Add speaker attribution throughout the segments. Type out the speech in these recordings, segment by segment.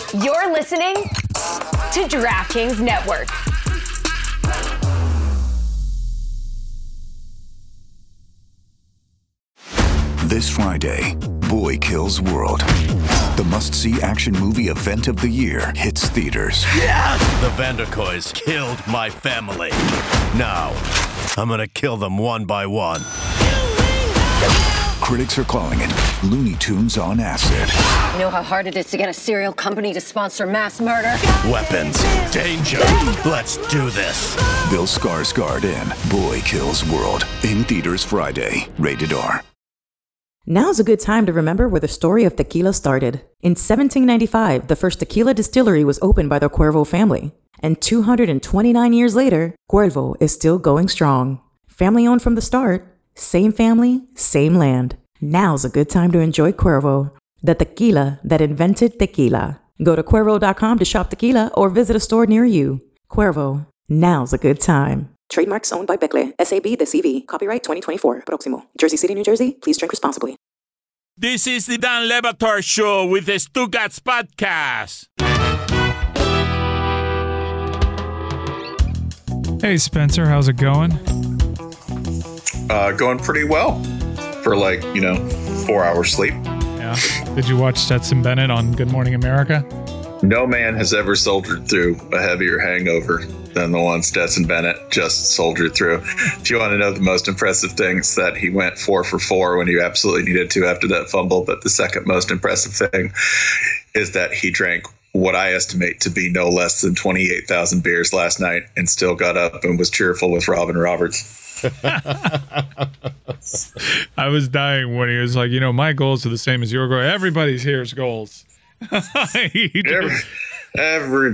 Speaker 1: You're listening to DraftKings Network.
Speaker 2: This Friday, Boy Kills World. The must-see action movie event of the year hits theaters.
Speaker 3: Yes! The Vanderkoys killed my family. Now, I'm gonna kill them one by one.
Speaker 2: Critics are calling it Looney Tunes on acid.
Speaker 4: You know how hard it is to get a cereal company to sponsor mass murder?
Speaker 3: Weapons, danger. Let's do this.
Speaker 2: Bill Skarsgård in Boy Kills World. In theaters Friday. Rated R.
Speaker 5: Now's a good time to remember where the story of tequila started. In 1795, the first tequila distillery was opened by the Cuervo family. And 229 years later, Cuervo is still going strong. Family owned from the start, same family, same land. Now's a good time to enjoy Cuervo, the tequila that invented tequila. Go to Cuervo.com to shop tequila or visit a store near you. Cuervo, now's a good time. Trademarks owned by Becle, SAB The CV. Copyright 2024. Proximo. Jersey City, New Jersey. Please drink responsibly.
Speaker 6: This is the Dan Le Batard Show with the Stugats Podcast.
Speaker 7: Hey, Spencer. How's it going?
Speaker 8: Going pretty well for 4 hours sleep.
Speaker 7: Yeah. Did you watch Stetson Bennett on Good Morning America?
Speaker 8: No man has ever soldiered through a heavier hangover than the one Stetson Bennett just soldiered through. If you want to know the most impressive thing, it's that he went 4 for 4 when he absolutely needed to after that fumble. But the second most impressive thing is that he drank what I estimate to be no less than 28,000 beers last night and still got up and was cheerful with Robin Roberts.
Speaker 7: I was dying when he was like, my goals are the same as your goal. Everybody's here's goals.
Speaker 8: Every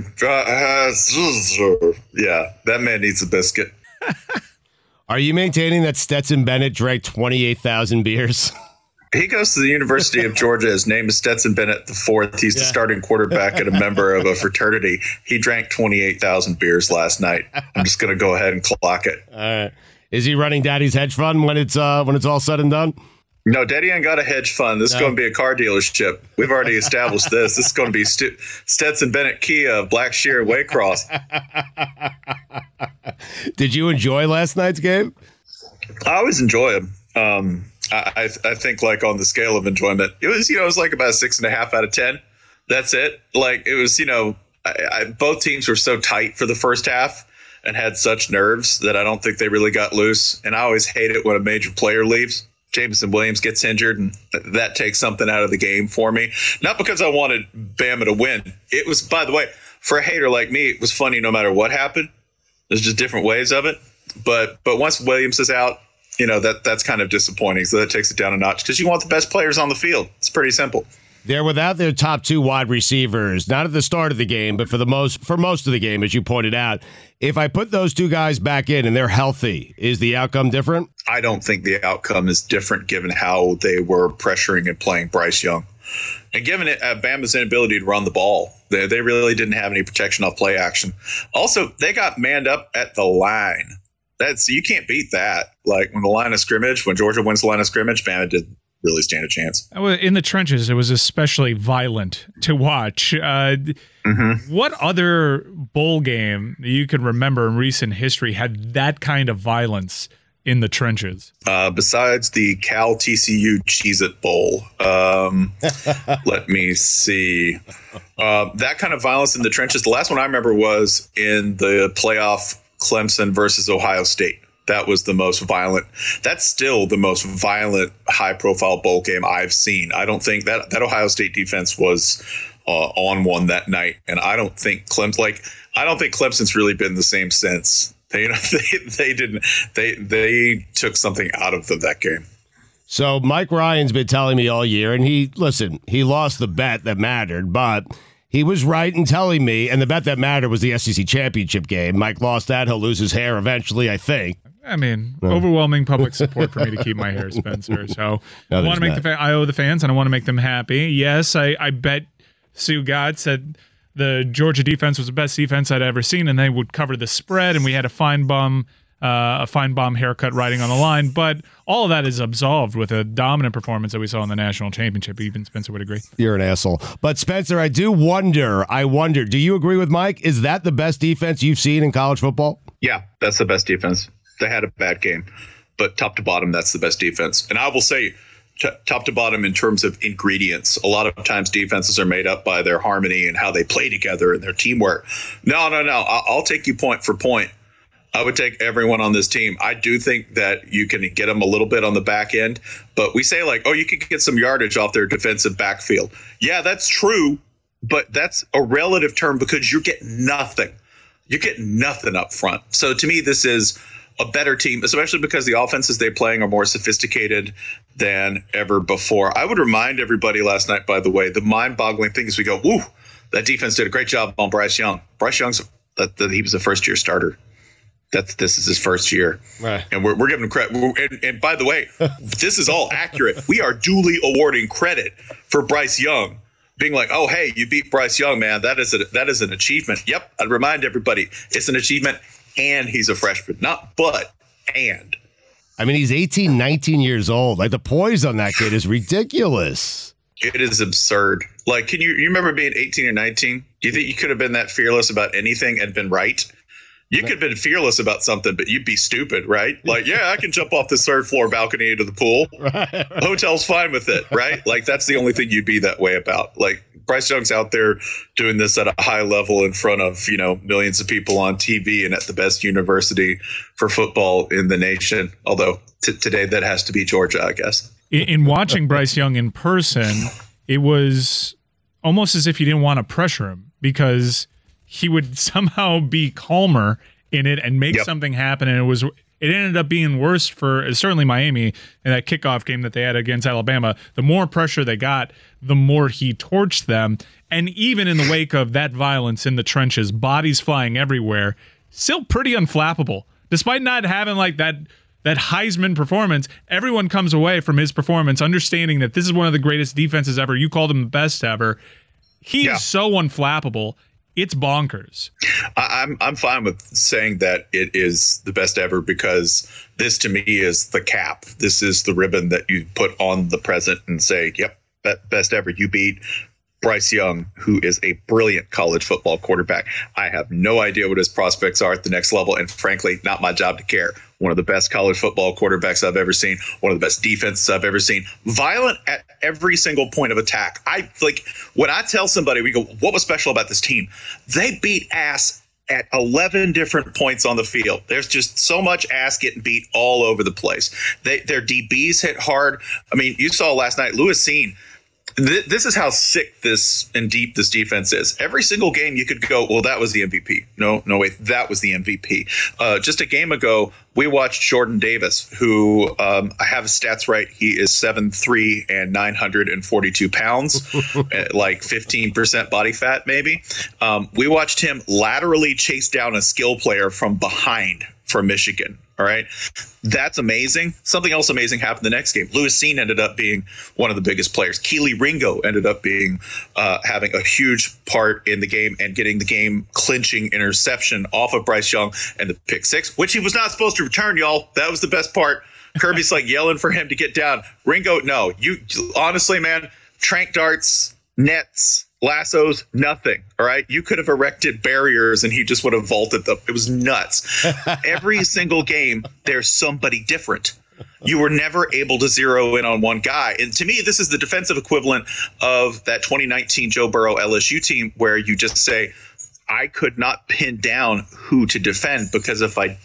Speaker 8: yeah, that man needs a biscuit.
Speaker 3: Are you maintaining that Stetson Bennett drank 28,000 beers?
Speaker 8: He goes to the University of Georgia. His name is Stetson Bennett IV. He's the starting quarterback and a member of a fraternity. He drank 28,000 beers last night. I'm just going to go ahead and clock it.
Speaker 3: All right. Is he running Daddy's hedge fund when it's all said and done?
Speaker 8: No, Daddy ain't got a hedge fund. This is going to be a car dealership. We've already established this. This is going to be Stetson Bennett Kia, Blackshear, Waycross.
Speaker 3: Did you enjoy last night's game?
Speaker 8: I always enjoy them. I think on the scale of enjoyment, it was like about 6.5 out of 10. That's it. It was, both teams were so tight for the first half and had such nerves that I don't think they really got loose. And I always hate it when a major player leaves. Jameson Williams gets injured, and that takes something out of the game for me. Not because I wanted Bama to win. It was, by the way, for a hater like me, it was funny no matter what happened. There's just different ways of it. But once Williams is out, that's kind of disappointing. So that takes it down a notch because you want the best players on the field. It's pretty simple.
Speaker 3: They're without their top 2 wide receivers, not at the start of the game, but for most of the game, as you pointed out. If I put those 2 guys back in and they're healthy, is the outcome different?
Speaker 8: I don't think the outcome is different given how they were pressuring and playing Bryce Young. And given Bama's inability to run the ball, they really didn't have any protection off play action. Also, they got manned up at the line. You can't beat that. When the line of scrimmage, when Georgia wins the line of scrimmage, Bama did really stand a chance.
Speaker 7: In the trenches, it was especially violent to watch. What other bowl game you can remember in recent history had that kind of violence in the trenches?
Speaker 8: Besides the Cal TCU Cheez-It Bowl. Let me see. That kind of violence in the trenches. The last one I remember was in the playoff Clemson versus Ohio State. That was the most violent. That's still the most violent, high-profile bowl game I've seen. I don't think that Ohio State defense was on one that night, and I don't think Clemson's really been the same since. They didn't. They took something out of that game.
Speaker 3: So Mike Ryan's been telling me all year, and he lost the bet that mattered, but he was right in telling me, and the bet that mattered was the SEC championship game. Mike lost that. He'll lose his hair eventually, I think.
Speaker 7: Overwhelming public support for me to keep my hair, Spencer. So I want to make I owe the fans, and I want to make them happy. Yes, I bet Sue God said the Georgia defense was the best defense I'd ever seen, and they would cover the spread, and we had a fine bum a Feinbaum haircut riding on the line, but all of that is absolved with a dominant performance that we saw in the national championship. Even Spencer would agree.
Speaker 3: You're an asshole. But Spencer, I wonder, do you agree with Mike? Is that the best defense you've seen in college football?
Speaker 8: Yeah, that's the best defense. They had a bad game, but top to bottom, that's the best defense. And I will say, top to bottom in terms of ingredients, a lot of times defenses are made up by their harmony and how they play together and their teamwork. No. I'll take you point for point. I would take everyone on this team. I do think that you can get them a little bit on the back end, but we say like, oh, you can get some yardage off their defensive backfield. Yeah, that's true, but that's a relative term because you're getting nothing. You're getting nothing up front. So to me, this is a better team, especially because the offenses they're playing are more sophisticated than ever before. I would remind everybody last night, by the way, the mind-boggling thing is we go, woo, that defense did a great job on Bryce Young. Bryce Young's he was a first-year starter. This is his first year,
Speaker 3: right?
Speaker 8: And we're giving him credit. And by the way, this is all accurate. We are duly awarding credit for Bryce Young being like, oh, hey, you beat Bryce Young, man. That is an achievement. Yep, I'd remind everybody it's an achievement. And he's a freshman, and.
Speaker 3: I mean, he's 18, 19 years old. Like, the poise on that kid is ridiculous.
Speaker 8: It is absurd. Like, you remember being 18 or 19? Do you think you could have been that fearless about anything and been right? You could have been fearless about something, but you'd be stupid, right? Like, yeah, I can jump off this third floor balcony into the pool. Right. Hotel's fine with it, right? Like, that's the only thing you'd be that way about. Like, Bryce Young's out there doing this at a high level in front of, millions of people on TV and at the best university for football in the nation. Although today that has to be Georgia, I guess.
Speaker 7: In watching Bryce Young in person, it was almost as if you didn't want to pressure him because he would somehow be calmer in it and make something happen. And it ended up being worse for certainly Miami in that kickoff game that they had against Alabama. The more pressure they got, the more he torched them. And even in the wake of that violence in the trenches, bodies flying everywhere, still pretty unflappable. Despite not having like that Heisman performance, everyone comes away from his performance understanding that this is one of the greatest defenses ever. You called him the best ever. He is so unflappable. It's bonkers.
Speaker 8: I'm fine with saying that it is the best ever because this to me is the cap. This is the ribbon that you put on the present and say, yep, best ever. You beat Bryce Young, who is a brilliant college football quarterback. I have no idea what his prospects are at the next level, and frankly, not my job to care. One of the best college football quarterbacks I've ever seen, one of the best defenses I've ever seen, violent at every single point of attack. When I tell somebody, we go, what was special about this team? They beat ass at 11 different points on the field. There's just so much ass getting beat all over the place. Their DBs hit hard. I mean, you saw last night, Lewis Cine. This is how sick this and deep this defense is. Every single game you could go, well, that was the MVP. No, wait, that was the MVP. Just a game ago, we watched Jordan Davis, who I have his stats right. He is 7'3" and 942 pounds, like 15% body fat, maybe. We watched him laterally chase down a skill player from behind for Michigan. All right. That's amazing. Something else amazing happened the next game. Lewis Cine ended up being one of the biggest players. Keely Ringo ended up being having a huge part in the game and getting the game clinching interception off of Bryce Young and the pick six, which he was not supposed to return, y'all. That was the best part. Kirby's like yelling for him to get down. Ringo, no. You honestly, man, trank darts, nets, lassos, nothing. All right. You could have erected barriers and he just would have vaulted them. It was nuts. Every single game, there's somebody different. You were never able to zero in on one guy. And to me, this is the defensive equivalent of that 2019 Joe Burrow LSU team where you just say, I could not pin down who to defend because if I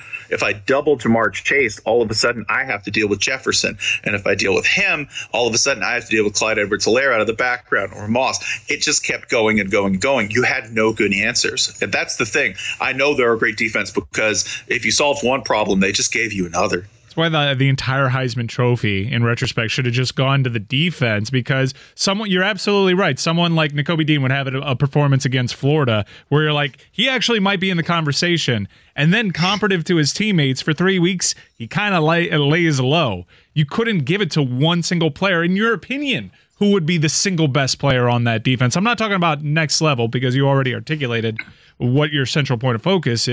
Speaker 8: double Jamar Chase, all of a sudden I have to deal with Jefferson. And if I deal with him, all of a sudden I have to deal with Clyde Edwards-Helaire out of the background or Moss. It just kept going and going and going. You had no good answers. And that's the thing. I know they're a great defense because if you solved one problem, they just gave you another.
Speaker 7: That's why the entire Heisman Trophy, in retrospect, should have just gone to the defense because you're absolutely right. Someone like Nakobe Dean would have a performance against Florida where you're like, he actually might be in the conversation. And then comparative to his teammates for 3 weeks, he kind of lays low. You couldn't give it to one single player. In your opinion, who would be the single best player on that defense? I'm not talking about next level because you already articulated what your central point of focus is.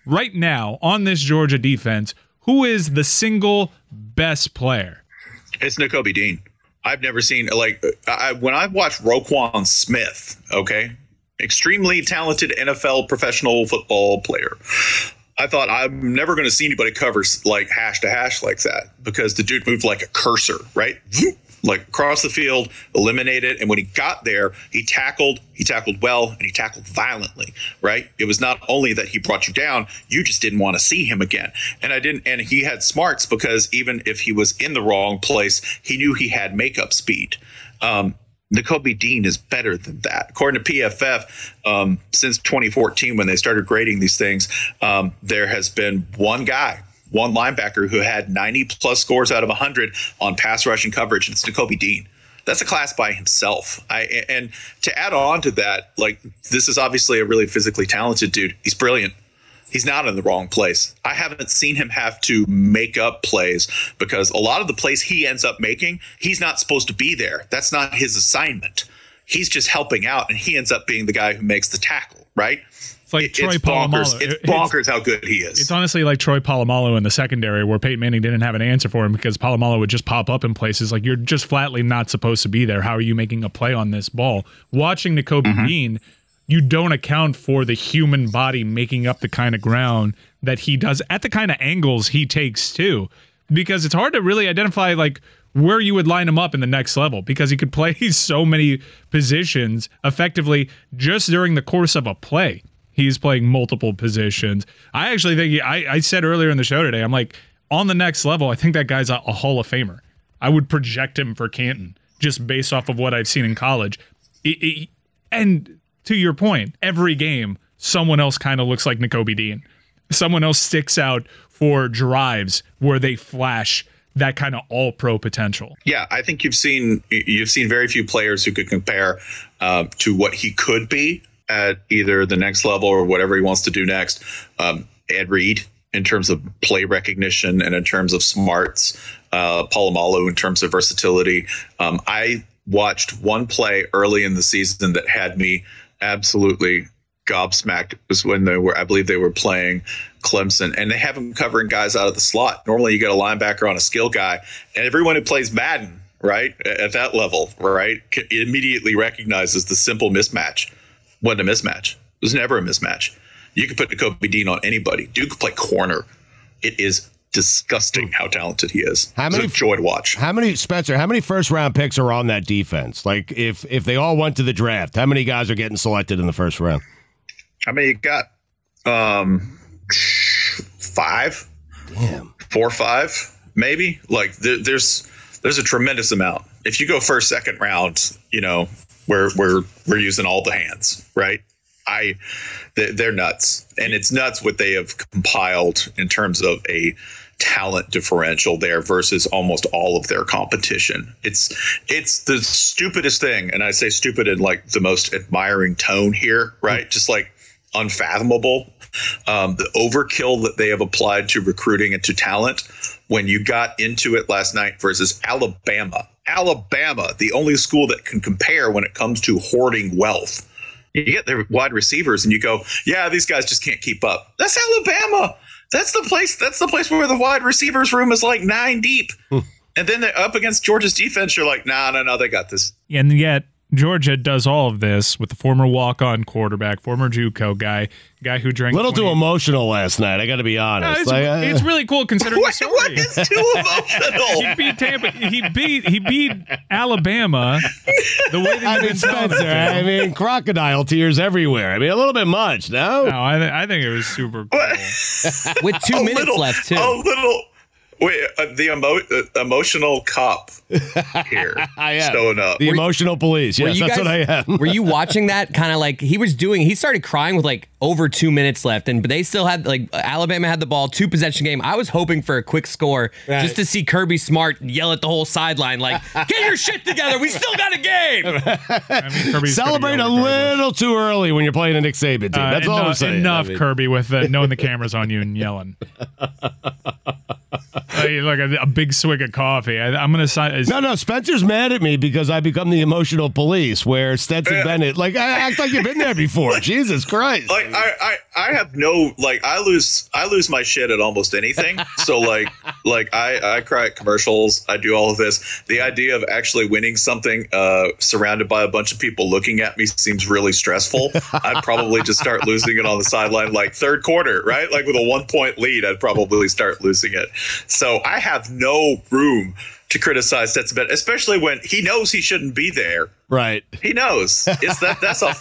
Speaker 7: right now on this Georgia defense, who is the single best player?
Speaker 8: It's Nakobe Dean. I've never seen, when I watched Roquan Smith, okay, extremely talented NFL professional football player, I thought I'm never going to see anybody cover like hash to hash like that, because the dude moved like a cursor, right? Like across the field, eliminated. And when he got there, he tackled well, and he tackled violently, right? It was not only that he brought you down, you just didn't want to see him again. And he had smarts, because even if he was in the wrong place, he knew he had makeup speed. Nakobe Dean is better than that. According to PFF, since 2014, when they started grading these things, there has been one linebacker who had 90-plus scores out of 100 on pass rushing coverage, and it's Nakobe Dean. That's a class by himself. And to add on to that, like, this is obviously a really physically talented dude. He's brilliant. He's not in the wrong place. I haven't seen him have to make up plays, because a lot of the plays he ends up making, he's not supposed to be there. That's not his assignment. He's just helping out, and he ends up being the guy who makes the tackle, right?
Speaker 7: It's like Troy Polamalu.
Speaker 8: It's bonkers how good he is.
Speaker 7: It's honestly like Troy Polamalu in the secondary, where Peyton Manning didn't have an answer for him because Polamalu would just pop up in places. Like, you're just flatly not supposed to be there. How are you making a play on this ball? Watching Nakobe Dean, you don't account for the human body making up the kind of ground that he does at the kind of angles he takes too, because it's hard to really identify like where you would line him up in the next level, because he could play so many positions effectively just during the course of a play. He's playing multiple positions. I actually think I said earlier in the show today, I'm like, on the next level, I think that guy's a Hall of Famer. I would project him for Canton just based off of what I've seen in college. And to your point, every game, someone else kind of looks like Nakobe Dean. Someone else sticks out for drives where they flash that kind of all-pro potential.
Speaker 8: Yeah, I think you've seen very few players who could compare to what he could be at either the next level or whatever he wants to do next. Ed Reed, in terms of play recognition and in terms of smarts, Polamalu in terms of versatility. I watched one play early in the season that had me absolutely gobsmacked. It was when I believe they were playing Clemson, and they have them covering guys out of the slot. Normally you get a linebacker on a skill guy, and everyone who plays Madden, right, at that level, right, immediately recognizes the simple mismatch. Wasn't a mismatch. It was never a mismatch. You could put Nakobe Dean on anybody. Dude could play corner. It is disgusting how talented he is. It's a joy to watch.
Speaker 3: How many first round picks are on that defense? Like, if they all went to the draft, how many guys are getting selected in the first round?
Speaker 8: How many you got? 5?
Speaker 3: Damn.
Speaker 8: 4 or 5, maybe. Like, there's a tremendous amount. If you go first, second round, you know, we're using all the hands, right? They're nuts, and it's nuts what they have compiled in terms of a talent differential there versus almost all of their competition. It's the stupidest thing, and I say stupid in like the most admiring tone here, right? Just like unfathomable. The overkill that they have applied to recruiting and to talent when you got into it last night versus Alabama, the only school that can compare when it comes to hoarding wealth. You get their wide receivers and you go, yeah, these guys just can't keep up. That's Alabama. That's the place where the wide receivers room is like 9 deep. And then they're up against Georgia's defense. You're like, no, they got this.
Speaker 7: And yet Georgia does all of this with the former walk-on quarterback, former JUCO guy who drank.
Speaker 3: A little too emotional last night. I got to be honest.
Speaker 7: It's really cool considering the story.
Speaker 8: What is too emotional?
Speaker 7: He beat Tampa. He beat Alabama. The way that you've been
Speaker 3: Spencer, I mean, crocodile tears everywhere. I mean, a little bit much. No,
Speaker 7: I think it was super cool.
Speaker 9: With 2 minutes left too.
Speaker 8: A little. Wait, the emotional cop here showing up.
Speaker 3: The emotional police. Yes, that's what I am.
Speaker 9: Were you watching that kind of like he started crying with like over 2 minutes left, but they still had like Alabama had the ball, 2-possession game. I was hoping for a quick score just to see Kirby Smart yell at the whole sideline like, "Get your shit together. We still got a game."
Speaker 7: I mean,
Speaker 3: celebrate a little too early when you're playing a Nick Saban team. That's all I'm saying.
Speaker 7: Enough, Kirby, with knowing the camera's on you and yelling. Like a big swig of coffee. I'm going to sign.
Speaker 3: No, Spencer's mad at me because I become the emotional police where Stetson Bennett, like, I act like you've been there before. Jesus Christ.
Speaker 8: Like, I have no, like, I lose my shit at almost anything. So like I cry at commercials. I do all of this. The idea of actually winning something surrounded by a bunch of people looking at me seems really stressful. I'd probably just start losing it on the sideline, like third quarter, right? Like with a 1-point lead, I'd probably start losing it. So I have no room to criticize Stetson Bennett, especially when he knows he shouldn't be there.
Speaker 3: Right.
Speaker 8: He knows. That's a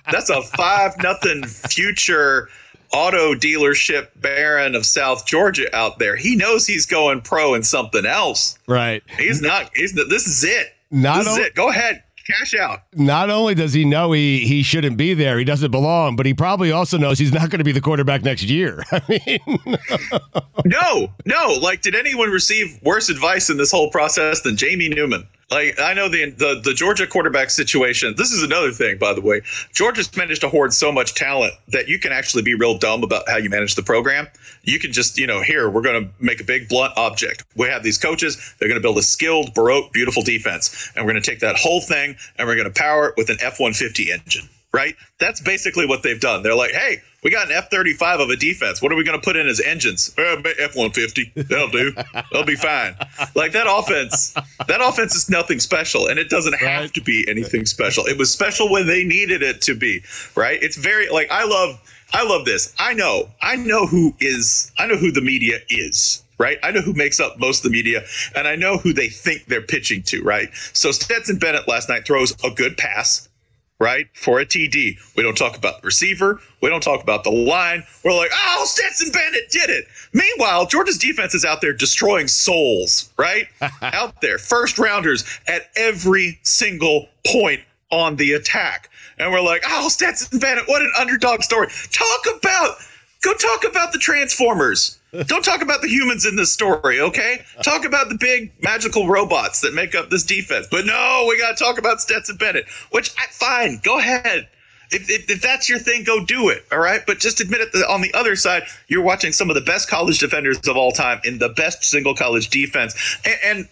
Speaker 8: 5-0 future auto dealership baron of South Georgia out there. He knows he's going pro in something else.
Speaker 3: Right.
Speaker 8: This is it.
Speaker 3: This
Speaker 8: is it. Go ahead. Cash out.
Speaker 3: Not only does he know he shouldn't be there, he doesn't belong, but he probably also knows he's not going to be the quarterback next year. I mean,
Speaker 8: no. Like, did anyone receive worse advice in this whole process than Jamie Newman? Like, I know the Georgia quarterback situation. This is another thing, by the way. Georgia's managed to hoard so much talent that you can actually be real dumb about how you manage the program. You can just, here, we're going to make a big blunt object. We have these coaches. They're going to build a skilled, Baroque, beautiful defense. And we're going to take that whole thing and we're going to power it with an F-150 engine. Right? That's basically what they've done. They're like, hey, we got an F-35 of a defense. What are we going to put in as engines? F-150. That'll do. They'll be fine. Like that offense is nothing special, and it doesn't have to be anything special. It was special when they needed it to be, right? It's very like I love this. I know who the media is. Right. I know who makes up most of the media, and I know who they think they're pitching to. Right. So Stetson Bennett last night throws a good pass. Right, for a TD. We don't talk about the receiver. We don't talk about the line. We're like, oh, Stetson Bennett did it. Meanwhile, Georgia's defense is out there destroying souls, right? Out there, first rounders at every single point on the attack. And we're like, oh, Stetson Bennett, what an underdog story. Go talk about the Transformers. Don't talk about the humans in this story, okay? Talk about the big magical robots that make up this defense. But no, we got to talk about Stetson Bennett, fine, go ahead. If that's your thing, go do it, all right? But just admit it, on the other side, you're watching some of the best college defenders of all time in the best single college defense. And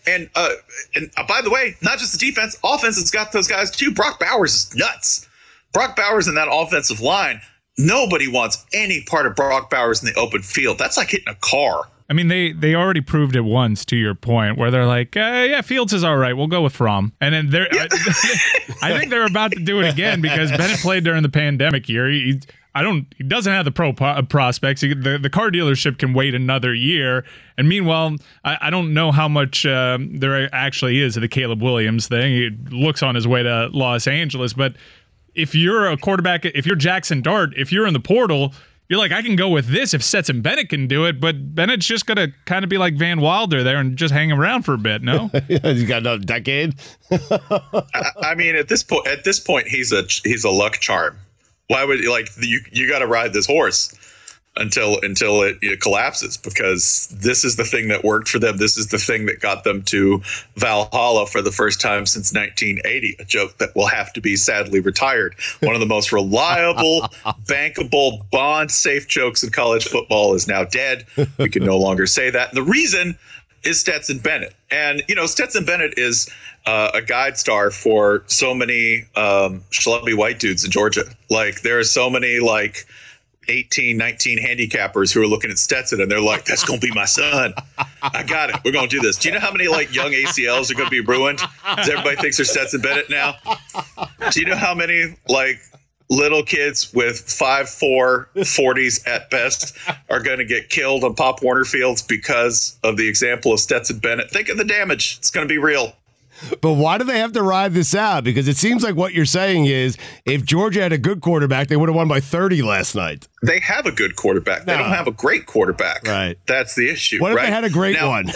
Speaker 8: by the way, not just the defense, offense has got those guys too. Brock Bowers is nuts. Brock Bowers in that offensive line. Nobody wants any part of Brock Bowers in the open field. That's like hitting a car.
Speaker 7: I mean, they already proved it once, to your point, where they're like, yeah, Fields is all right. We'll go with Fromm. And then I think they're about to do it again because Bennett played during the pandemic year. He doesn't have the prospects. The car dealership can wait another year. And meanwhile, I don't know how much there actually is of the Caleb Williams thing. He looks on his way to Los Angeles, but if you're a quarterback, if you're Jackson Dart, if you're in the portal, you're like, I can go with this if Stetson Bennett can do it, but Bennett's just going to kind of be like Van Wilder there and just hang around for a bit, no?
Speaker 3: He's got another decade.
Speaker 8: I mean, at this point, he's a luck charm. Why would you got to ride this horse until it collapses, because this is the thing that worked for them. This is the thing that got them to Valhalla for the first time since 1980, a joke that will have to be sadly retired. One of the most reliable, bankable, bond safe jokes in college football is now dead. We can no longer say that. And the reason is Stetson Bennett. And, Stetson Bennett is a guide star for so many schlubby white dudes in Georgia. Like, there are so many, 18, 19 handicappers who are looking at Stetson and they're like, that's going to be my son. I got it. We're going to do this. Do you know how many young ACLs are going to be ruined? Because everybody thinks they're Stetson Bennett now. Do you know how many little kids with 5'4", 40s at best are going to get killed on Pop Warner fields because of the example of Stetson Bennett? Think of the damage. It's going to be real.
Speaker 3: But why do they have to ride this out? Because it seems like what you're saying is if Georgia had a good quarterback, they would have won by 30 last night.
Speaker 8: They have a good quarterback. They don't have a great quarterback.
Speaker 3: Right.
Speaker 8: That's the issue.
Speaker 3: What if they had a great one?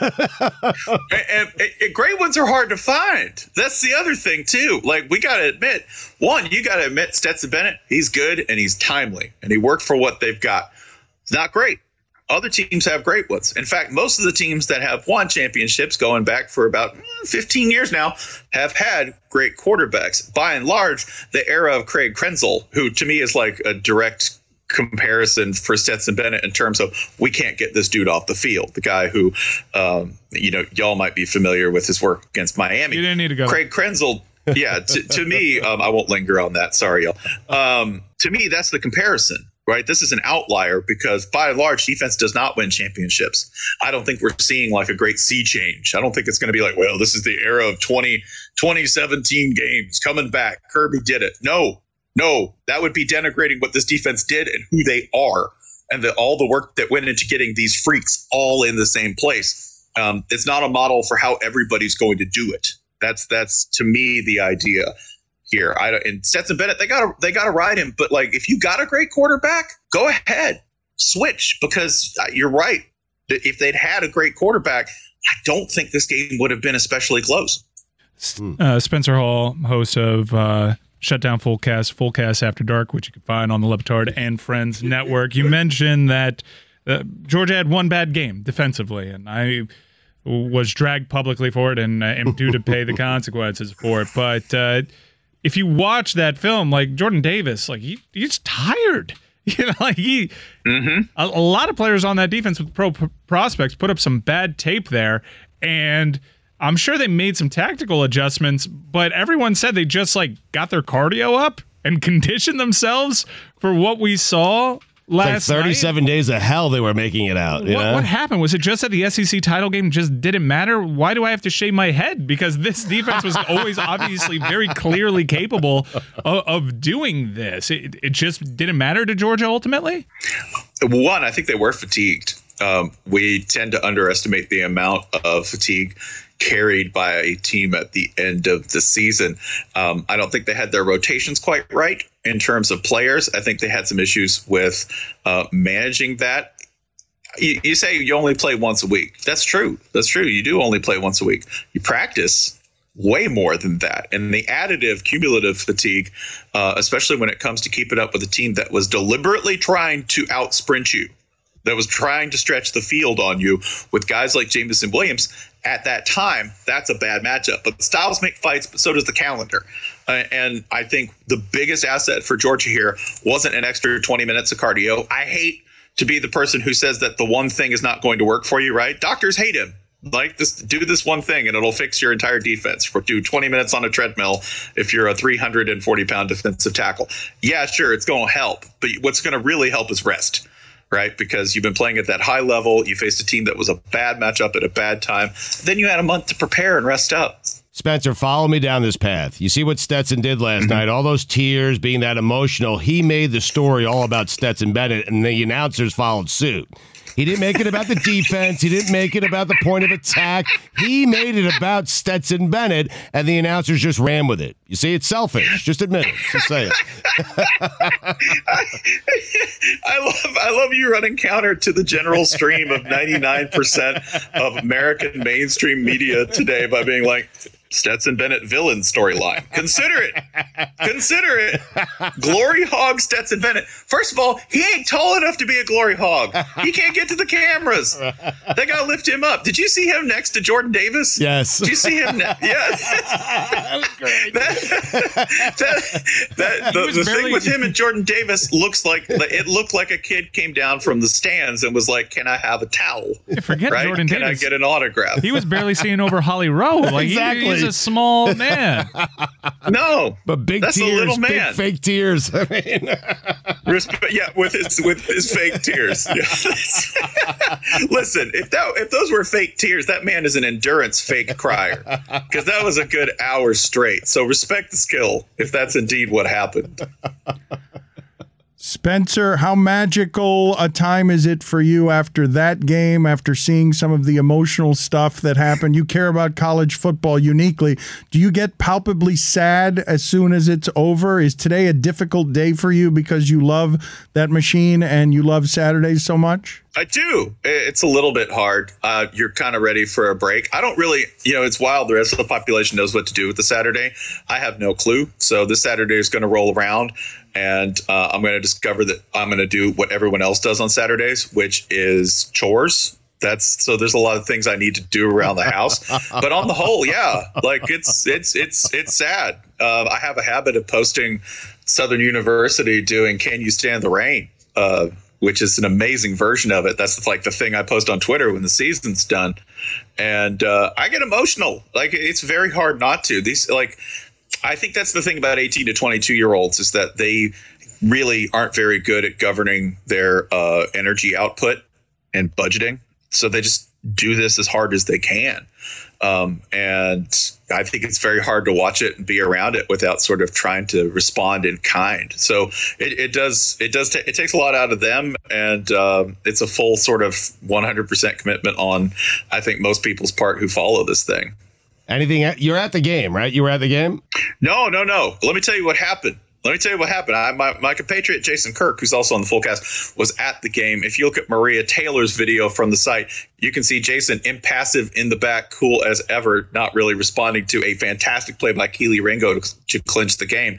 Speaker 8: and great ones are hard to find. That's the other thing, too. We got to admit, you got to admit Stetson Bennett, he's good and he's timely and he worked for what they've got. It's not great. Other teams have great ones. In fact, most of the teams that have won championships going back for about 15 years now have had great quarterbacks. By and large, the era of Craig Krenzel, who to me is like a direct comparison for Stetson Bennett in terms of we can't get this dude off the field. The guy who, y'all might be familiar with his work against Miami.
Speaker 7: You didn't need to go.
Speaker 8: Craig Krenzel. Yeah, to me, I won't linger on that. Sorry, y'all. To me, that's the comparison. right? This is an outlier because by and large, defense does not win championships. I don't think we're seeing like a great sea change. I don't think it's going to be like, well, this is the era of 2017 games coming back. Kirby did it. No, that would be denigrating what this defense did and who they are and all the work that went into getting these freaks all in the same place. It's not a model for how everybody's going to do it. That's to me the idea here. And Stetson Bennett, they gotta ride him. But like, if you got a great quarterback, go ahead, switch, because you're right. If they'd had a great quarterback, I don't think this game would have been especially close.
Speaker 7: Spencer Hall, host of Shutdown Fullcast After Dark, which you can find on the Le Batard and Friends Network. You mentioned that Georgia had one bad game defensively, and I was dragged publicly for it and am due to pay the consequences for it. But if you watch that film, like Jordan Davis, like he's tired. You know, like a lot of players on that defense with pro prospects put up some bad tape there, and I'm sure they made some tactical adjustments, but everyone said they just like got their cardio up and conditioned themselves for what we saw last
Speaker 3: night. 37 days of hell they were making it out.
Speaker 7: What happened? Was it just that the SEC title game just didn't matter? Why do I have to shave my head? Because this defense was always obviously very clearly capable of doing this. It just didn't matter to Georgia ultimately?
Speaker 8: One, I think they were fatigued. We tend to underestimate the amount of fatigue carried by a team at the end of the season. I don't think they had their rotations quite right in terms of players. I think they had some issues with managing that. You say you only play once a week. That's true. You do only play once a week. You practice way more than that. And the additive cumulative fatigue, especially when it comes to keeping up with a team that was deliberately trying to out sprint you, that was trying to stretch the field on you with guys like Jameson Williams at that time, that's a bad matchup. But styles make fights, but so does the calendar. And I think the biggest asset for Georgia here wasn't an extra 20 minutes of cardio. I hate to be the person who says that the one thing is not going to work for you, right? Doctors hate him. Like, do this one thing and it'll fix your entire defense. Do 20 minutes on a treadmill if you're a 340-pound defensive tackle. Yeah, sure, it's going to help. But what's going to really help is rest. Right? Because you've been playing at that high level. You faced a team that was a bad matchup at a bad time. Then you had a month to prepare and rest up.
Speaker 3: Spencer, follow me down this path. You see what Stetson did last night, all those tears, being that emotional. He made the story all about Stetson Bennett, and the announcers followed suit. He didn't make it about the defense. He didn't make it about the point of attack. He made it about Stetson Bennett, and the announcers just ran with it. You see, it's selfish. Just admit it. Just say it.
Speaker 8: I love you running counter to the general stream of 99% of American mainstream media today by being like, Stetson Bennett villain storyline. Consider it. Glory hog Stetson Bennett. First of all, he ain't tall enough to be a glory hog. He can't get to the cameras. They got to lift him up. Did you see him next to Jordan Davis?
Speaker 3: Yes.
Speaker 8: Did you see him? Yeah.
Speaker 3: That was great.
Speaker 8: The thing with him and Jordan Davis looked like a kid came down from the stands and was like, "Can I have a towel?
Speaker 7: Forget
Speaker 8: right?
Speaker 7: Jordan
Speaker 8: Can
Speaker 7: Davis.
Speaker 8: I get an autograph?"
Speaker 7: He was barely seeing over Holly Rowe. Like
Speaker 3: Exactly.
Speaker 7: He's a small man.
Speaker 8: No,
Speaker 3: But big
Speaker 8: that's
Speaker 3: tears,
Speaker 8: a little man.
Speaker 3: big fake tears. I mean,
Speaker 8: with his fake tears. Yeah. Listen, if those were fake tears, that man is an endurance fake crier, because that was a good hour straight. So respect the skill if that's indeed what happened.
Speaker 10: Spencer, how magical a time is it for you after that game, after seeing some of the emotional stuff that happened? You care about college football uniquely. Do you get palpably sad as soon as it's over? Is today a difficult day for you because you love that machine and you love Saturdays so much?
Speaker 8: I do. It's a little bit hard. You're kind of ready for a break. I don't really, it's wild. The rest of the population knows what to do with the Saturday. I have no clue. So this Saturday is going to roll around, and I'm going to discover that I'm going to do what everyone else does on Saturdays, which is chores. So there's a lot of things I need to do around the house. But on the whole, yeah, like it's sad. I have a habit of posting Southern University doing "Can You Stand the Rain?" Which is an amazing version of it. That's like the thing I post on Twitter when the season's done. And I get emotional. Like, it's very hard not to. I think that's the thing about 18 to 22-year-olds is that really aren't very good at governing their energy output and budgeting. So they just do this as hard as they can. And I think it's very hard to watch it and be around it without sort of trying to respond in kind. So it takes a lot out of them, and it's a full sort of 100% commitment on, I think, most people's part who follow this thing.
Speaker 3: You're at the game, right? You were at the game?
Speaker 8: No. Let me tell you what happened. My compatriot Jason Kirk, who's also on the full cast, was at the game. If you look at Maria Taylor's video from the site, you can see Jason impassive in the back, cool as ever, not really responding to a fantastic play by Keely Ringo to clinch the game.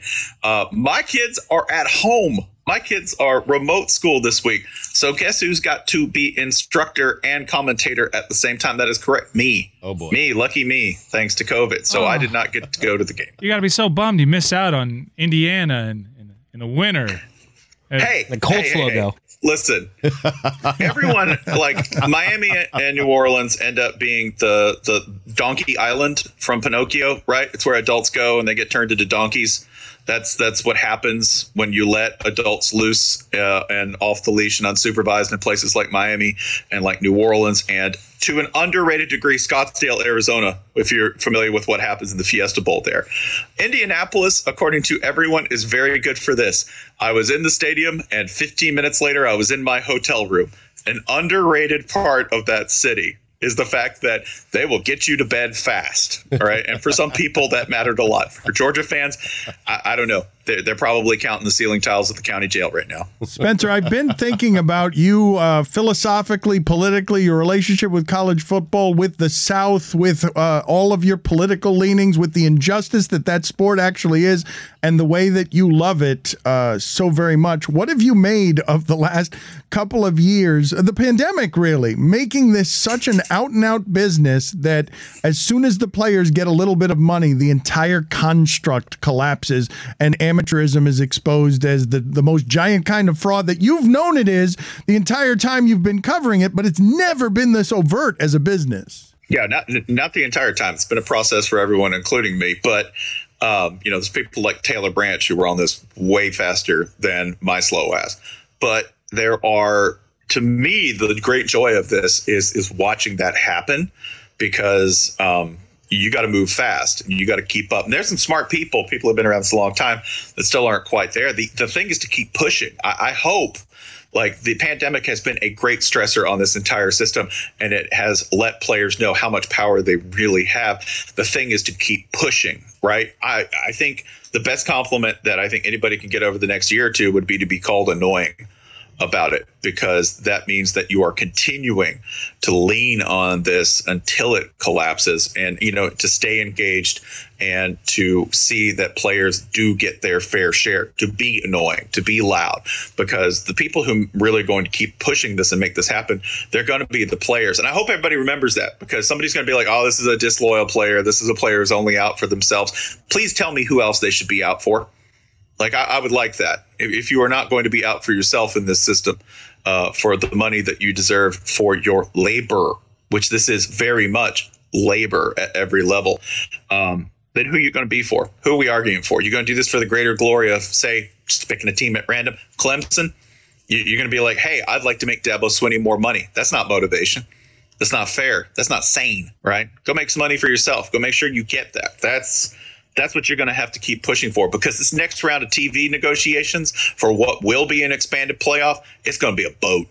Speaker 8: My kids are at home. My kids are remote school this week. So guess who's got to be instructor and commentator at the same time? That is correct. Me.
Speaker 3: Oh, boy.
Speaker 8: Me. Lucky me, thanks to COVID. So I did not get to go to the game.
Speaker 7: You got to be so bummed you missed out on Indiana in the winter.
Speaker 8: Hey.
Speaker 9: The Colts logo.
Speaker 8: Listen, everyone, like Miami and New Orleans end up being the donkey island from Pinocchio, right? It's where adults go and they get turned into donkeys. That's what happens when you let adults loose and off the leash and unsupervised in places like Miami and like New Orleans, and to an underrated degree, Scottsdale, Arizona, if you're familiar with what happens in the Fiesta Bowl there. Indianapolis, according to everyone, is very good for this. I was in the stadium, and 15 minutes later, I was in my hotel room. An underrated part of that city is the fact that they will get you to bed fast. All right. And for some people, that mattered a lot. For Georgia fans, I don't know. They're probably counting the ceiling tiles at the county jail right now.
Speaker 10: Spencer, I've been thinking about you philosophically, politically, your relationship with college football, with the South, with all of your political leanings, with the injustice that sport actually is, and the way that you love it so very much. What have you made of the last couple of years, the pandemic really, making this such an out-and-out business that as soon as the players get a little bit of money, the entire construct collapses and amateurism is exposed as the most giant kind of fraud that you've known it is the entire time you've been covering it, but it's never been this overt as a business.
Speaker 8: Yeah, not the entire time. It's been a process for everyone, including me. But, there's people like Taylor Branch who were on this way faster than my slow ass. But there are, to me, the great joy of this is watching that happen, because you got to move fast and you got to keep up. And there's some smart people who have been around this a long time that still aren't quite there. The thing is to keep pushing. I hope, like, the pandemic has been a great stressor on this entire system, and it has let players know how much power they really have. The thing is to keep pushing, right? I think the best compliment that I think anybody can get over the next year or two would be to be called annoying about it, because that means that you are continuing to lean on this until it collapses, and to stay engaged and to see that players do get their fair share, to be annoying, to be loud, because the people who really are going to keep pushing this and make this happen, they're going to be the players. And I hope everybody remembers that, because somebody's going to be like, oh, this is a disloyal player, this is a player who's only out for themselves. Please tell me who else they should be out for. Like, I would like that. If you are not going to be out for yourself in this system, for the money that you deserve for your labor, which this is very much labor at every level, then who are you going to be for? Who are we arguing for? You're going to do this for the greater glory of, say, just picking a team at random, Clemson? You're going to be like, hey, I'd like to make Dabo Swinney more money. That's not motivation. That's not fair. That's not sane, right? Go make some money for yourself. Go make sure you get that. That's what you're going to have to keep pushing for, because this next round of TV negotiations for what will be an expanded playoff, it's going to be a boat.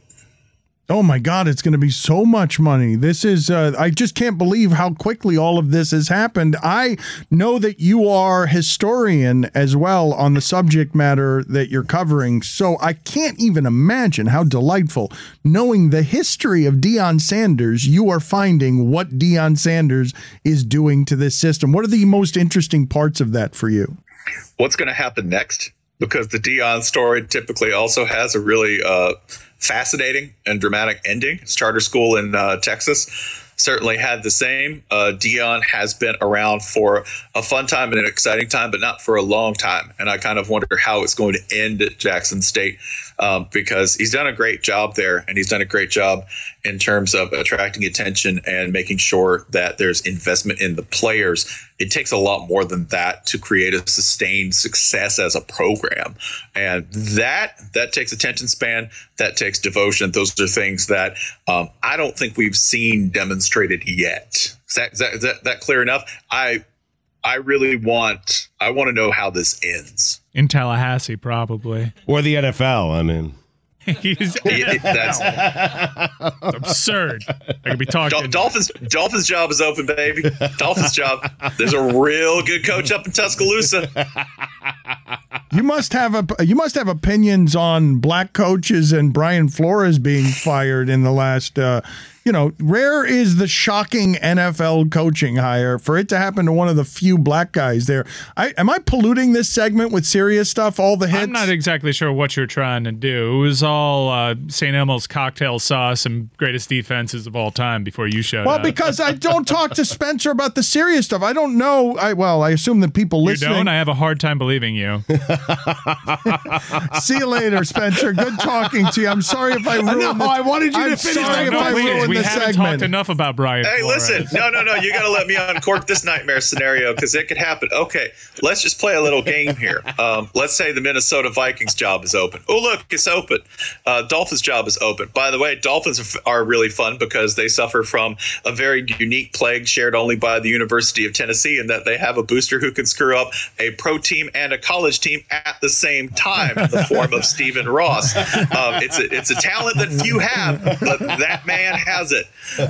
Speaker 10: Oh my God, it's going to be so much money. This is, I just can't believe how quickly all of this has happened. I know that you are a historian as well on the subject matter that you're covering, so I can't even imagine how delightful, knowing the history of Deion Sanders, you are finding what Deion Sanders is doing to this system. What are the most interesting parts of that for you?
Speaker 8: What's going to happen next? Because the Deion story typically also has a really fascinating and dramatic ending. His charter school in Texas certainly had the same. Deion has been around for a fun time and an exciting time, but not for a long time. And I kind of wonder how it's going to end at Jackson State, because he's done a great job there, and he's done a great job in terms of attracting attention and making sure that there's investment in the players. It takes a lot more than that to create a sustained success as a program. And that takes attention span, that takes devotion. Those are things that I don't think we've seen demonstrated yet. Is that clear enough? I really want to know how this ends.
Speaker 7: In Tallahassee, probably.
Speaker 3: Or the NFL, I mean.
Speaker 8: That's
Speaker 7: absurd. I could be talking.
Speaker 8: Dolphins job is open, baby. Dolphins job. There's a real good coach up in Tuscaloosa.
Speaker 10: You must have opinions on black coaches and Brian Flores being fired in the last. Rare is the shocking NFL coaching hire for it to happen to one of the few black guys there. Am I polluting this segment with serious stuff? All the hits?
Speaker 7: I'm not exactly sure what you're trying to do. It was all St. Elmo's cocktail sauce and greatest defenses of all time before you showed up.
Speaker 10: Well, because I don't talk to Spencer about the serious stuff. I don't know. I assume that people listening.
Speaker 7: You don't? I have a hard time believing you.
Speaker 10: See you later, Spencer. Good talking to you. I'm sorry if I ruined
Speaker 3: I wanted you to finish that.
Speaker 7: We haven't talked enough about Brian.
Speaker 8: Hey,
Speaker 7: Flores.
Speaker 8: listen. No. You got to let me uncork this nightmare scenario because it could happen. Okay, let's just play a little game here. Let's say the Minnesota Vikings job is open. Oh, look, it's open. Dolphins job is open. By the way, Dolphins are really fun because they suffer from a very unique plague shared only by the University of Tennessee in that they have a booster who can screw up a pro team and a college team at the same time in the form of Stephen Ross. It's a talent that few have, but that man has it.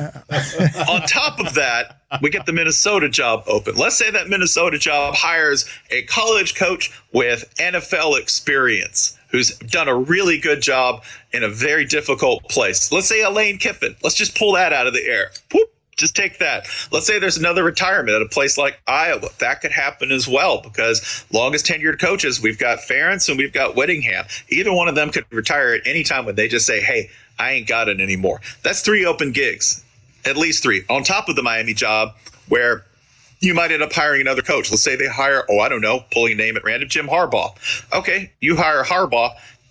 Speaker 8: On top of that, we get the Minnesota job open. Let's say that Minnesota job hires a college coach with NFL experience who's done a really good job in a very difficult place. Let's say Lane Kiffin. Let's just pull that out of the air. Whoop. Just take that. Let's say there's another retirement at a place like Iowa. That could happen as well because longest tenured coaches, we've got Ferentz and we've got Whittingham. Either one of them could retire at any time when they just say, hey, I ain't got it anymore. That's 3 open gigs, at least 3. On top of the Miami job where you might end up hiring another coach. Let's say they hire, pulling a name at random, Jim Harbaugh. Okay, you hire Harbaugh.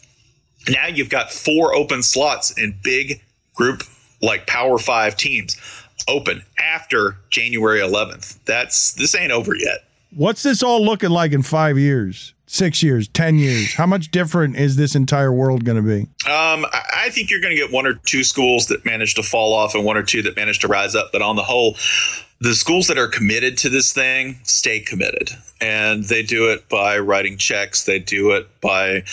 Speaker 8: Now you've got 4 open slots in big group like Power 5 teams open after January 11th. This ain't over yet.
Speaker 10: What's this all looking like in 5 years, 6 years, 10 years? How much different is this entire world going to be?
Speaker 8: I think you're going to get 1 or 2 schools that manage to fall off and 1 or 2 that manage to rise up. But on the whole, the schools that are committed to this thing stay committed. And they do it by writing checks. They do it by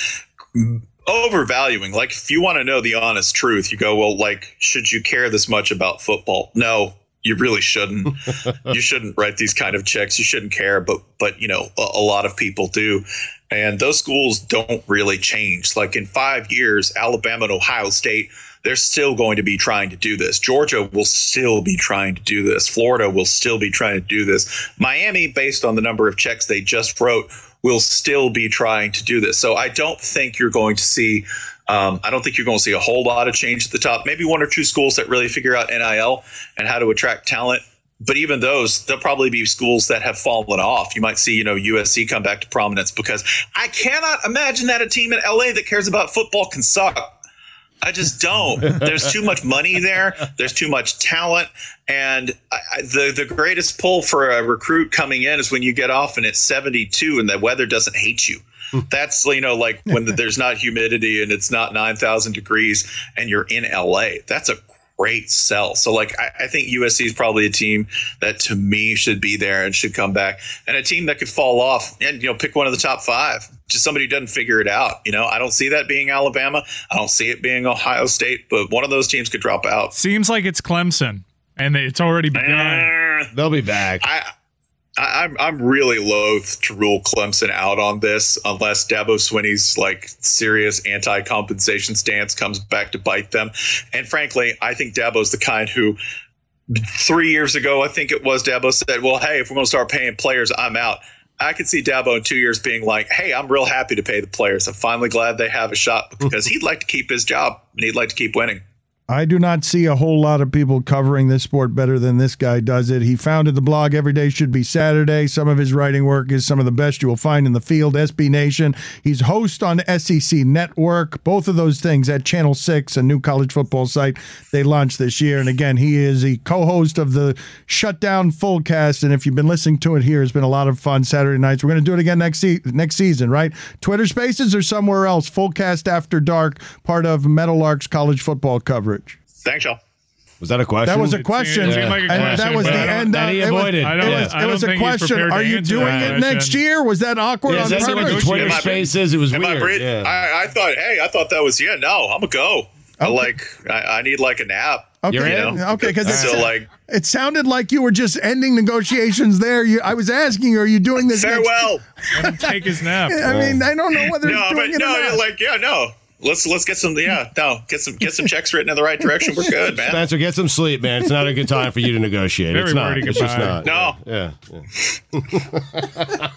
Speaker 8: overvaluing. Like, if you want to know the honest truth, you go, well, like, should you care this much about football? No, you really shouldn't. You shouldn't write these kind of checks. You shouldn't care. But a lot of people do. And those schools don't really change. Like in 5 years, Alabama and Ohio State, they're still going to be trying to do this. Georgia will still be trying to do this. Florida will still be trying to do this. Miami, based on the number of checks they just wrote, will still be trying to do this. So I don't think you're going to see a whole lot of change at the top. Maybe 1 or 2 schools that really figure out NIL and how to attract talent. But even those, there'll probably be schools that have fallen off. You might see, USC come back to prominence because I cannot imagine that a team in LA that cares about football can suck. I just don't. There's too much money there. There's too much talent. And the greatest pull for a recruit coming in is when you get off and it's 72 and the weather doesn't hate you. That's, like when there's not humidity and it's not 9,000 degrees and you're in LA. That's a great sell. So I think USC is probably a team that to me should be there and should come back, and a team that could fall off and pick one of the top 5, just somebody who doesn't figure it out. I don't see that being Alabama. I don't see it being Ohio State, but one of those teams could drop out.
Speaker 7: Seems like it's Clemson and it's already begun.
Speaker 3: They'll be back.
Speaker 8: I'm really loath to rule Clemson out on this unless Dabo Swinney's serious anti-compensation stance comes back to bite them. And frankly, I think Dabo's the kind who 3 years ago, I think it was, Dabo said, well, hey, if we're going to start paying players, I'm out. I could see Dabo in 2 years being like, hey, I'm real happy to pay the players. I'm finally glad they have a shot because he'd like to keep his job and he'd like to keep winning.
Speaker 10: I do not see a whole lot of people covering this sport better than this guy does it. He founded the blog Every Day Should Be Saturday. Some of his writing work is some of the best you will find in the field, SB Nation. He's host on SEC Network, both of those things at Channel 6, a new college football site they launched this year. And again, he is the co-host of the Shutdown Fullcast. And if you've been listening to it here, it's been a lot of fun Saturday nights. We're going to do it again next season, right? Twitter Spaces or somewhere else? Fullcast After Dark, part of Meadowlark's college football coverage.
Speaker 8: Thanks, y'all.
Speaker 3: Was that a question?
Speaker 10: That was a question.
Speaker 7: It seemed like a question,
Speaker 10: And that was the end of
Speaker 3: he
Speaker 10: it.
Speaker 3: avoided.
Speaker 10: It was a question. Are you doing it next year? Was that awkward on
Speaker 3: He went to
Speaker 10: purpose?
Speaker 3: Twitter Spaces. It was weird.
Speaker 8: I thought that was, no, I'm going to go.
Speaker 10: Okay.
Speaker 8: I need like a nap.
Speaker 10: Okay, okay, because
Speaker 8: So,
Speaker 10: it sounded like you were just ending negotiations there. I was asking you, are you doing this?
Speaker 8: Farewell.
Speaker 7: Let him take his nap.
Speaker 10: I mean, I don't know whether he's doing it or not.
Speaker 8: Let's get some get some checks written in the right direction. We're good, man.
Speaker 3: Spencer, get some sleep, man. It's not a good time for you to negotiate.
Speaker 7: Very
Speaker 3: it's not.
Speaker 7: wordy
Speaker 3: It's just
Speaker 7: goodbye.
Speaker 3: not.
Speaker 8: No.
Speaker 3: Yeah.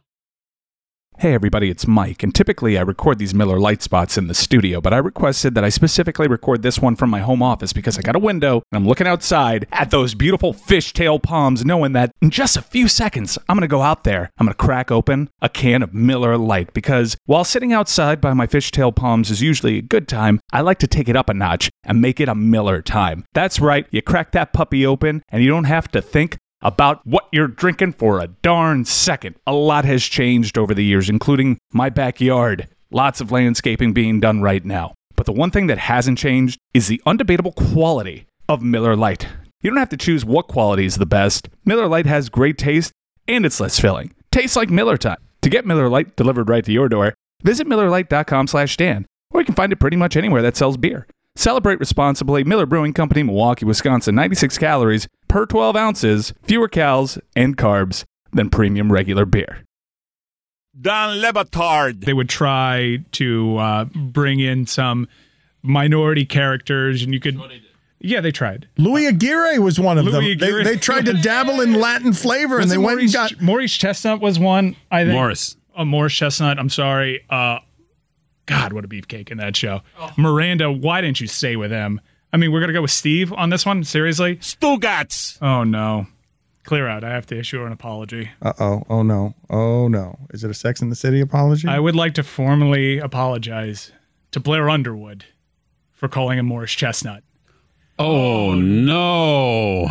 Speaker 11: Hey everybody, it's Mike, and typically I record these Miller Lite spots in the studio, but I requested that I specifically record this one from my home office because I got a window and I'm looking outside at those beautiful fishtail palms, knowing that in just a few seconds I'm going to go out there, I'm going to crack open a can of Miller Lite, because while sitting outside by my fishtail palms is usually a good time, I like to take it up a notch and make it a Miller time. That's right, you crack that puppy open and you don't have to think about what you're drinking for a darn second. A lot has changed over the years, including my backyard. Lots of landscaping being done right now. But the one thing that hasn't changed is the undebatable quality of Miller Lite. You don't have to choose what quality is the best. Miller Lite has great taste and it's less filling. Tastes like Miller time. To get Miller Lite delivered right to your door, visit MillerLite.com/Dan, or you can find it pretty much anywhere that sells beer. Celebrate responsibly. Miller Brewing Company, Milwaukee, Wisconsin. 96 calories per 12 ounces, fewer calories and carbs than premium regular beer.
Speaker 6: Don Le Batard.
Speaker 7: They would try to bring in some minority characters, and you could. Yeah, they tried.
Speaker 10: Louis Aguirre was one of them. They tried to dabble in Latin flavor, and they went and got
Speaker 7: Maurice Chestnut was one. I think
Speaker 6: Morris.
Speaker 7: Morris Chestnut. I'm sorry. God, what a beefcake in that show. Oh. Miranda, why didn't you stay with him? I mean, we're going to go with Steve on this one? Seriously?
Speaker 6: Stugats.
Speaker 7: Oh, no. Clear out. I have to issue her an apology.
Speaker 10: Uh-oh. Oh, no. Oh, no. Is it a Sex and the City apology?
Speaker 7: I would like to formally apologize to Blair Underwood for calling him Morris Chestnut.
Speaker 12: Oh, no.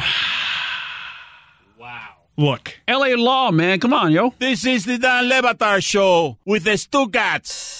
Speaker 7: Wow. Look.
Speaker 12: LA Law, man. Come on, yo.
Speaker 6: This is the Dan Le Batard Show with the Stugats.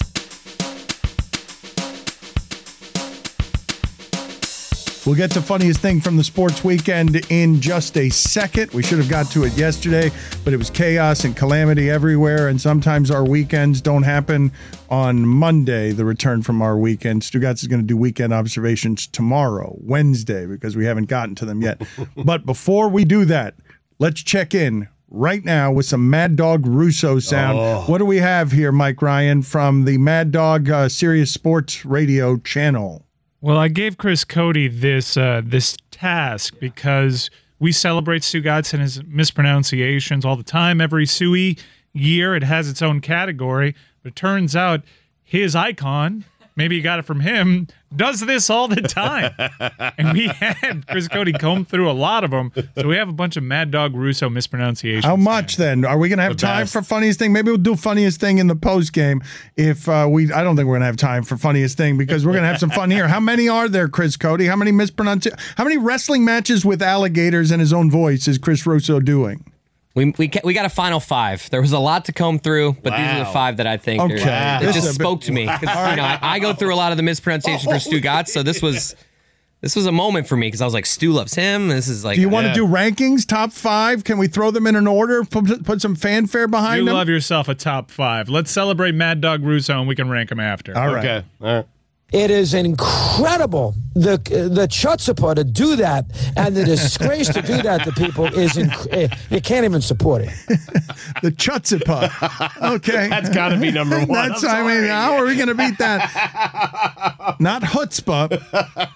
Speaker 10: We'll get to funniest thing from the sports weekend in just a second. We should have got to it yesterday, but it was chaos and calamity everywhere, and sometimes our weekends don't happen on Monday, the return from our weekend. Stugats is going to do weekend observations tomorrow, Wednesday, because we haven't gotten to them yet. But before we do that, let's check in right now with some Mad Dog Russo sound.
Speaker 3: Oh.
Speaker 10: What do we have here, Mike Ryan, from the Mad Dog Sirius Sports Radio channel?
Speaker 7: Well, I gave Chris Cody this task because we celebrate Stugats and his mispronunciations all the time. Every Suey year, it has its own category. But it turns out his icon, maybe you got it from him, does this all the time. And we had Chris Cody comb through a lot of them. So we have a bunch of Mad Dog Russo mispronunciations.
Speaker 10: How much then? Are we going to have time for funniest thing? Maybe we'll do funniest thing in the post game. If I don't think we're going to have time for funniest thing because we're going to have some fun here. How many are there, Chris Cody? How many How many wrestling matches with alligators in his own voice is Chris Russo doing?
Speaker 9: We got a final 5. There was a lot to comb through, but these are the 5 that I think
Speaker 10: okay.
Speaker 9: It just spoke to me. I go through a lot of the mispronunciation for Stugats, so this was a moment for me because I was like, Stu loves him. This is like.
Speaker 10: Do you want to do rankings, top 5? Can we throw them in an order? Put some fanfare behind them.
Speaker 7: You love yourself a top 5. Let's celebrate Mad Dog Russo and we can rank them after.
Speaker 10: All right.
Speaker 3: Okay. All right.
Speaker 13: It is incredible. The chutzpah to do that and the disgrace to do that to people is you can't even support it.
Speaker 10: The chutzpah. Okay.
Speaker 3: That's got to be number 1.
Speaker 10: How are we going to beat that? Not chutzpah.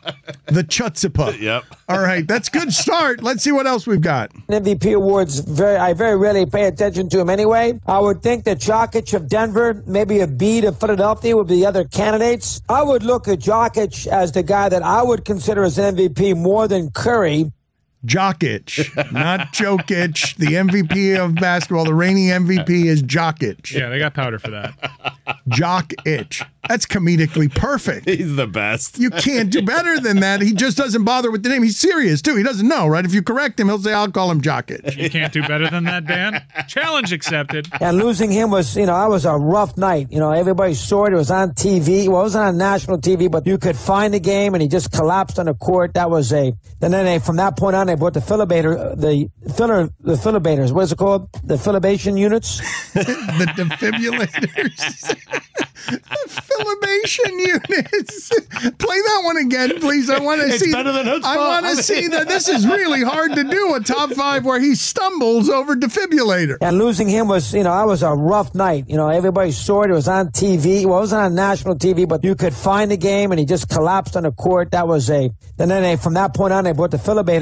Speaker 10: The chutzpah.
Speaker 3: Yep.
Speaker 10: All right, that's good start. Let's see what else we've got.
Speaker 13: MVP awards, I very rarely pay attention to him anyway. I would think that Jokic of Denver, maybe a B to Philadelphia would be the other candidates. I would look at Jokic as the guy that I would consider as an MVP more than Curry.
Speaker 10: Jokic, not Jokic. The MVP of basketball, the reigning MVP is Jokic.
Speaker 7: Yeah, they got powder for that.
Speaker 10: Jokic. That's comedically perfect.
Speaker 3: He's the best.
Speaker 10: You can't do better than that. He just doesn't bother with the name. He's serious, too. He doesn't know, right? If you correct him, he'll say, I'll call him Jokic.
Speaker 7: You can't do better than that, Dan? Challenge accepted.
Speaker 13: And losing him was, I was a rough night. Everybody saw it. It was on TV. Well, it wasn't on national TV, but you could find the game, and he just collapsed on the court. That was and then from that point on, they brought the filibators. What is it called? The filibation units?
Speaker 10: The defibrillators. Filibation units. Play that one again, please. I want to see.
Speaker 3: It's better than Chutzpah.
Speaker 10: I want to see that. This is really hard to do. A top 5 where he stumbles over defibrillator.
Speaker 13: And losing him was, I was a rough night. Everybody saw it. It was on TV. Well, it wasn't on national TV, but you could find the game, and he just collapsed on the court. That was and then from that point on, they brought the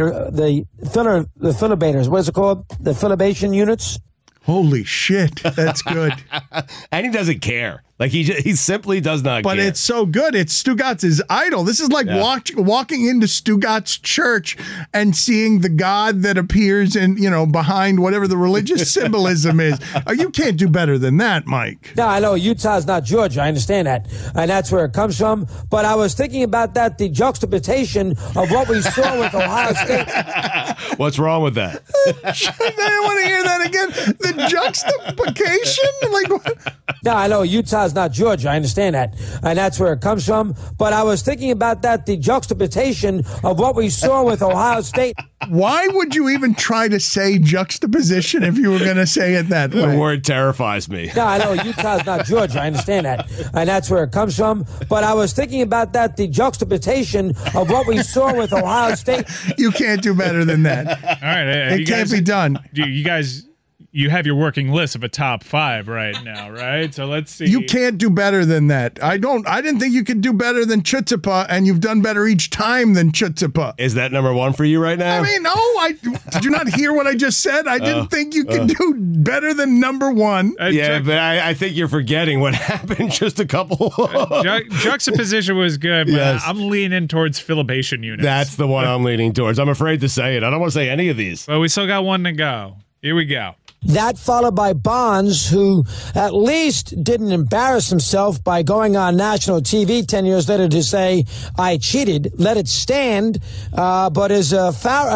Speaker 13: filibators. What is it called? The filibation units.
Speaker 10: Holy shit, that's good.
Speaker 3: And he doesn't care. Like he simply does not care.
Speaker 10: But it's so good. It's Stugatz' idol. This is like walking into Stugatz church and seeing the God that appears in, behind whatever the religious symbolism is. You can't do better than that, Mike.
Speaker 13: No, I know Utah's not Georgia. I understand that. And that's where it comes from. But I was thinking about that, the juxtaposition of what we saw with Ohio State.
Speaker 3: What's wrong with that?
Speaker 10: I want to hear that again. The juxtaposition? Like what?
Speaker 13: No, I know Utah's not Georgia. I understand that. And that's where it comes from. But I was thinking about that, the juxtaposition of what we saw with Ohio State.
Speaker 10: Why would you even try to say juxtaposition if you were going to say it that way?
Speaker 3: The word terrifies me.
Speaker 13: No, I know Utah's not Georgia. I understand that. And that's where it comes from. But I was thinking about that, the juxtaposition of what we saw with Ohio State.
Speaker 10: You can't do better than that.
Speaker 7: All right.
Speaker 10: It can't be done.
Speaker 7: You guys... You have your working list of a top 5 right now, right? So let's see.
Speaker 10: You can't do better than that. I didn't think you could do better than Chutzpah, and you've done better each time than Chutzpah.
Speaker 3: Is that number 1 for you right now?
Speaker 10: I mean, no. Did you not hear what I just said? I didn't think you could do better than number 1.
Speaker 3: Yeah, but I think you're forgetting what happened just a couple.
Speaker 7: Juxtaposition was good, but
Speaker 3: yes.
Speaker 7: I'm leaning towards filibation units.
Speaker 3: That's the one I'm leaning towards. I'm afraid to say it. I don't want to say any of these.
Speaker 7: Well, we still got one to go. Here we go.
Speaker 13: That followed by Bonds, who at least didn't embarrass himself by going on national TV 10 years later to say, I cheated, let it stand, but is a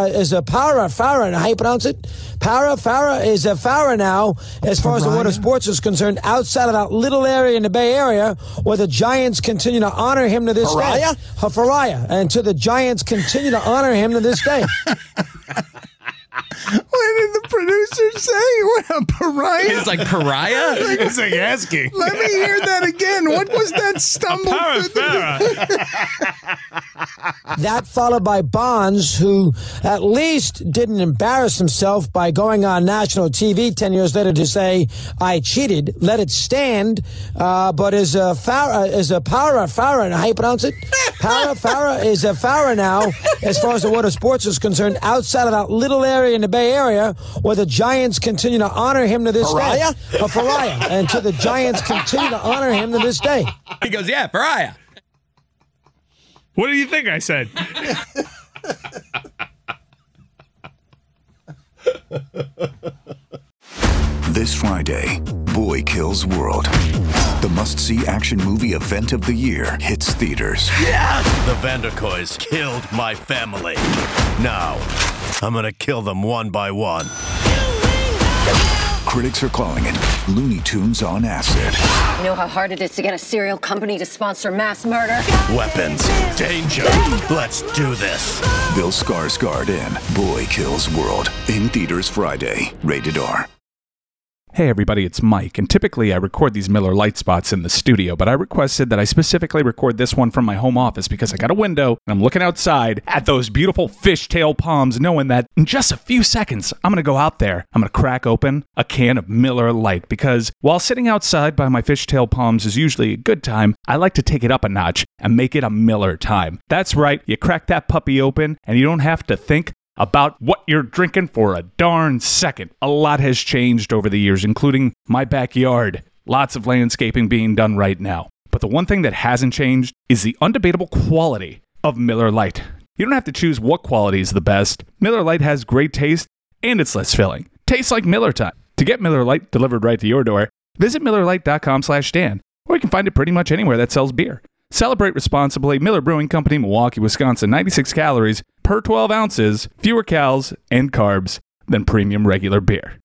Speaker 13: Farah, how you pronounce it? Farah is a Farah now, as far as the world of sports is concerned, outside of that little area in the Bay Area, where the Giants continue to honor him to this day. Farah. And to the Giants continue to honor him to this day.
Speaker 10: What did the producer say? What a pariah?
Speaker 9: It's like pariah?
Speaker 3: It's like asking.
Speaker 10: Let me hear that again. What was that stumble?
Speaker 13: That followed by Bonds, who at least didn't embarrass himself by going on national TV 10 years later to say, I cheated, let it stand, but is a Farah, how you pronounce it? Farah is a Farah now, as far as the world of sports is concerned, outside of that little area in the Bay Area, where the Giants continue to honor him to this day. Farah. And to the Giants continue to honor him to this day.
Speaker 9: He goes, yeah, Farah.
Speaker 7: What do you think I said?
Speaker 2: This Friday, Boy Kills World. The must-see action movie event of the year hits theaters.
Speaker 14: Yes! The Vanderkoys killed my family. Now, I'm gonna kill them one by one.
Speaker 2: Critics are calling it Looney Tunes on acid.
Speaker 4: You know how hard it is to get a serial company to sponsor mass murder?
Speaker 14: Weapons, danger, let's do this.
Speaker 2: Bill Skarsgård in Boy Kills World. In theaters Friday. Rated R.
Speaker 11: Hey everybody, it's Mike, and typically I record these Miller Lite spots in the studio, but I requested that I specifically record this one from my home office because I got a window and I'm looking outside at those beautiful fishtail palms, knowing that in just a few seconds I'm going to go out there, I'm going to crack open a can of Miller Lite, because while sitting outside by my fishtail palms is usually a good time, I like to take it up a notch and make it a Miller time. That's right, you crack that puppy open and you don't have to think about what you're drinking for a darn second. A lot has changed over the years, including my backyard. Lots of landscaping being done right now. But the one thing that hasn't changed is the undebatable quality of Miller Lite. You don't have to choose what quality is the best. Miller Lite has great taste and it's less filling. Tastes like Miller time. To get Miller Lite delivered right to your door, visit MillerLite.com/Dan, or you can find it pretty much anywhere that sells beer. Celebrate responsibly. Miller Brewing Company, Milwaukee, Wisconsin. 96 calories per 12 ounces, fewer calories and carbs than premium regular beer.